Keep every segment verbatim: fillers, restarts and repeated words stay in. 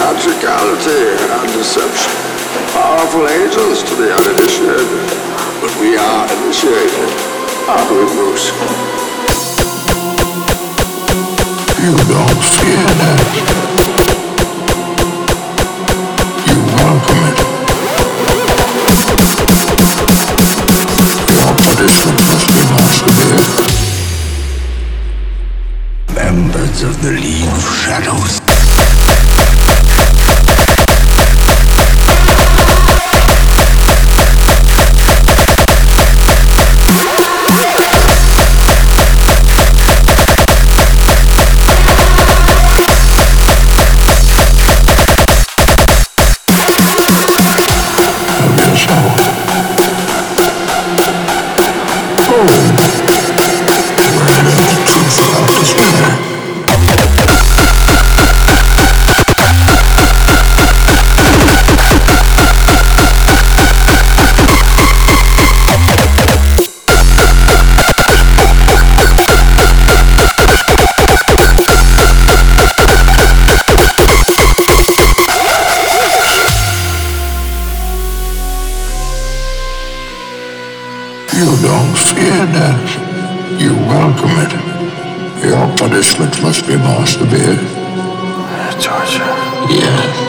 theatricality and deception. Powerful agents to the uninitiated. But we are initiated, aren't we, Bruce? You don't fear that. You welcome it. Your punishment must be more severe. Members of the League of Shadows. You don't fear death. You welcome it. Your punishment must be more severe. Torture? Yes.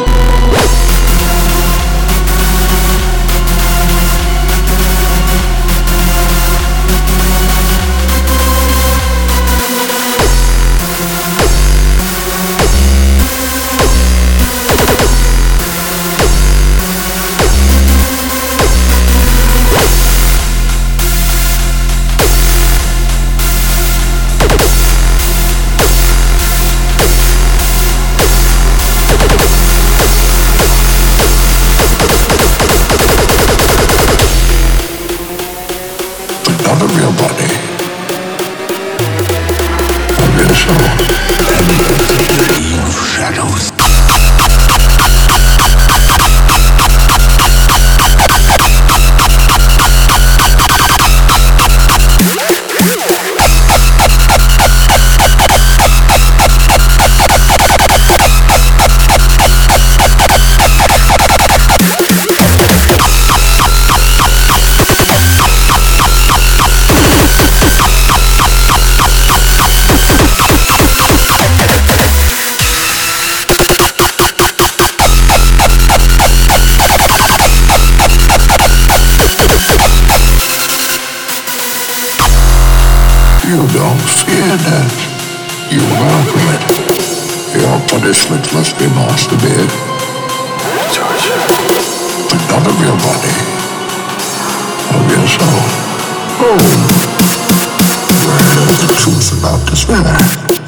Not a real body. A real soul. Members of the League of Shadows. You don't fear death. You welcome it. Your punishment must be more severe. Torture? But not a real body. A real soul. Oh, where is the truth about this man?